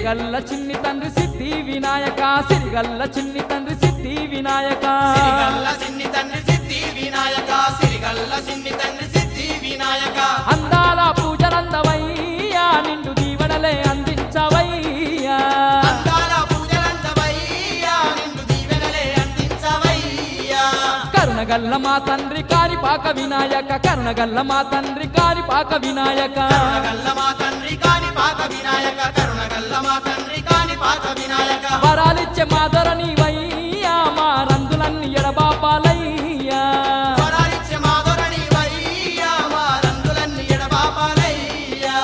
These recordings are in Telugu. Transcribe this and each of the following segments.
సిరిగల్ల చిన్ని తండ్రి సిద్ధి వినాయక సిరిగల్ల చిన్ని తండ్రి సిద్ధి వినాయక సిరిగల్ల చిన్ని తండ్రి సిద్ధి వినాయక సిరిగల్ల చిన్ని తండ్రి సిద్ధి వినాయక అందాల పూజలందవయ్యా నిండు దీవెనలే అందించవయ్యా అందాల పూజలందవయ్యా నిండు దీవెనలే అందించవయ్యా కరుణగల్ల మా తండ్రి కారిపాక వినాయక కరుణగల్ల మా తండ్రి కారిపాక వినాయక కరుణగల్ల మా తండ్రి కాణిపాక వినాయక కరుణగల్ల మా తండ్రి కాణిపాక వినాయక వరాలిచ్చే మాదర నీవయ్యా మా రందులన్నీ ఎడబాపాలయ్యా వరాలిచ్చే మాధురణి వయ్యా మా రంగులన్నీ ఎడబాపాలయ్యా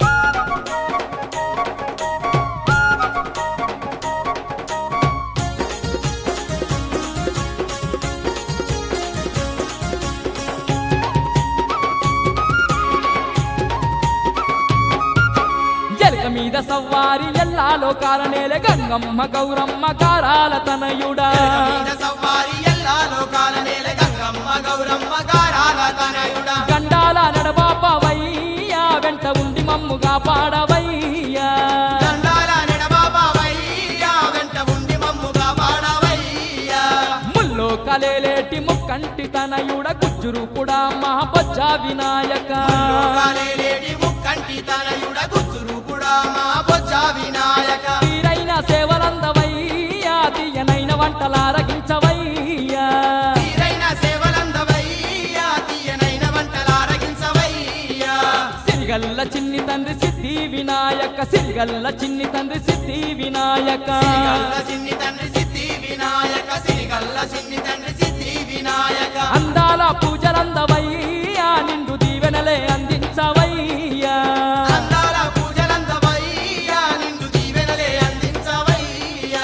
ఎలక మీద సవ్వారి ఎల్లాలో కాలనేలే గంగమ్మ గౌరమ్మ కారాల తనయుడా మీద సవ్వారి ఎల్లా లోకాల నేల గంగమ్మ గౌరమ్మ గారాల తనయుడా గండాల నడబాపవయ్యా వెంట ఉండి మమ్ముగా పాడవయ్యా దండాల నెడబాబావయ్యా వెంట ఉండి మమ్ముగా పాడవయ్యా ముల్లో కలేలేటి ముక్కంటి తనయుడ గుజ్జురూపుడా మహాపజ్జ వినాయక లోకాలేటి ముక్కంటి తనయుడ గుజ్జురూపుడా మా బొజ్జ వినాయక తీరైన సేవలందవయ్యా తీయనైన వంటలారగించవయ్యా తీరైన సేవలందవయ్యా తీయనైన వంటలారగించవయ్యా సిరిగల్ల చిన్ని తండ్రి సిద్ధి వినాయక సిరిగల్ల చిన్ని తండ్రి సిద్ధి వినాయక సిరిగల్ల చిన్ని తండ్రి సిద్ధి వినాయక సిరిగల్ల చిన్ని తండ్రి సిద్ధి వినాయక అందాల పూజలందవయ్యా నిండు దీవెనలే అందించవయ్యా అందాల పూజలందవయ్యా నిండు దీవెనలే అందించవయ్యా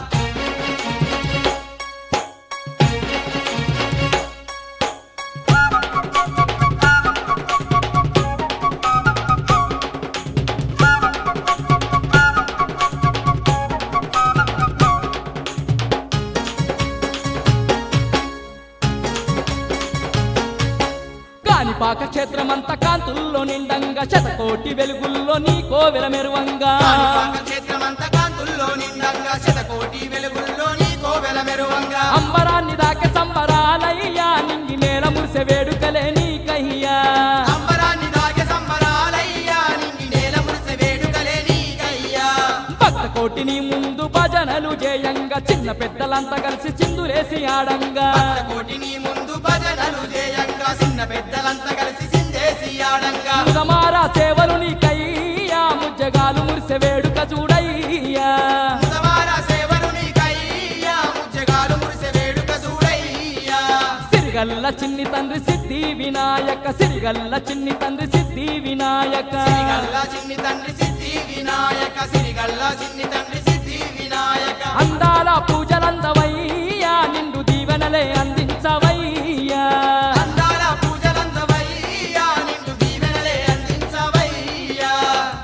కాణిపాక క్షేత్రమంత కాంతుల్లో నిండంగా శతకోటి వెలుగుల్లో నీ కోవెల మెరువంగా కాణిపాక క్షేత్రమంత కాంతుల్లో నిండంగా శతకోటి వెలుగుల్లో నీ కోవెల మెరువంగా అంబరాన్ని దాకే సంబరాలయ్యా నింగి నేల మురిసె వేడుకలే నీకయ్యా అంబరాన్ని దాగే సంబరాలయ్యా నింగి నేల మురిసె వేడుకలే నీకయ్యా భక్త కోటి నీ ముందు భజనలు చేయంగా చిన్న పెద్దలంతా కలిసి చిందులేసి ఆడంగా కోటి నీ ముందు భజనలు చేయంగా చిన్న పెద్దలంతా కలిసి సిందేసి ఆడంగా ముదమారా సేవలు నీకయ్యా ముజ్జగాలు మురిసె వేడుక చూడయ్యా ముదవార సేవలు నీకయ్యా ముజ్జగాలు మురిసె వేడుక చూడయ్యా సిరిగల్ల చిన్ని తండ్రి సిద్ధి వినాయక సిరిగల్ల చిన్ని తండ్రి సిద్ధి వినాయక సిరిగల్ల చిన్ని తండ్రి సిద్ధి వినాయక సిరిగల్ల చిన్ని తండ్రి సిద్ధి వినాయక అందాల పూజలందవయ్యా నిండు దీవెనలే అందించవయ్యా అందాల పూజలందవయ్యా నిండు దీవెనలే అందించవయ్యా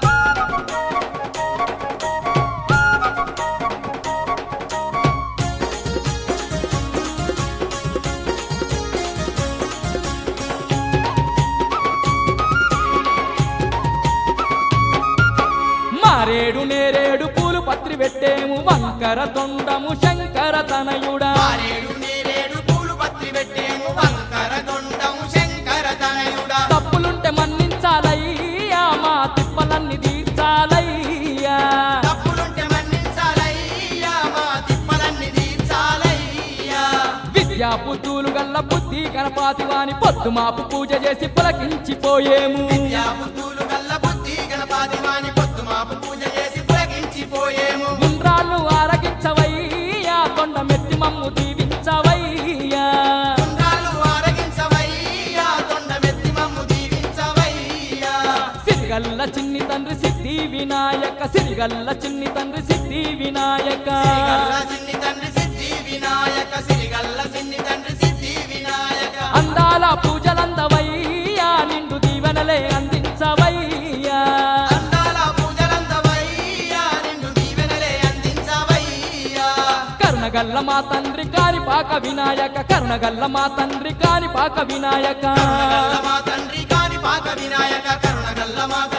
మారేడు నేరేడు పూలు పత్రి పెట్టేము వంకర తొండము శంకర తనయుడా మారేడు నేరేడు పూలు పత్రి పెట్టేము వంకర దొండము శంకర తనయుడా తప్పులుంటే మన్నించాలయ్యా మా తిప్పలన్నీ తీర్చాలయ్యా తప్పులుంటే మన్నించాలయ్యా మా తిప్పలన్నీ తీర్చాలయ్యా విద్యా బుద్ధులు గల్ల బుద్ధి గణపాతి వాని పొద్దు మాపు పూజ చేసి పులకించిపోయేము విద్యా బుద్ధులు గల్ల బుద్ధి గణపాతి వాని పొద్దు మాపు పూజ చేసి పులకించిపోయేము గుండ్రాళ్ళు ఆరగించవయ్యా కొండ మెత్తి మమ్ము దీవించవయ్యా గుండ్రాళ్ళు ఆరగించవయ్యా తొండమెత్తి మమ్ము దీవించవయ్యా సిరిగల్ల చిన్ని తండ్రి సిద్ధి వినాయక సిరిగల్ల చిన్ని తండ్రి సిద్ధి వినాయక సిరిగల్ల చిన్ని తండ్రి సిద్ధి వినాయక సిరిగల్ల చిన్ని తండ్రి సిద్ధి వినాయక అందాల పూజలందవయ్యా నిండు దీవెనలే అందించవయ్యా అందాల పూజలందవయ్యా నిండు దీవెనలే అందించవయ్యా కరుణగల్ల మా తండ్రి కారిపాక వినాయక కరుణగల్ల మా తండ్రి కారిపాక వినాయక కరుణగల్ల మా తండ్రి కాణిపాక వినాయక కరుణగల్ల మా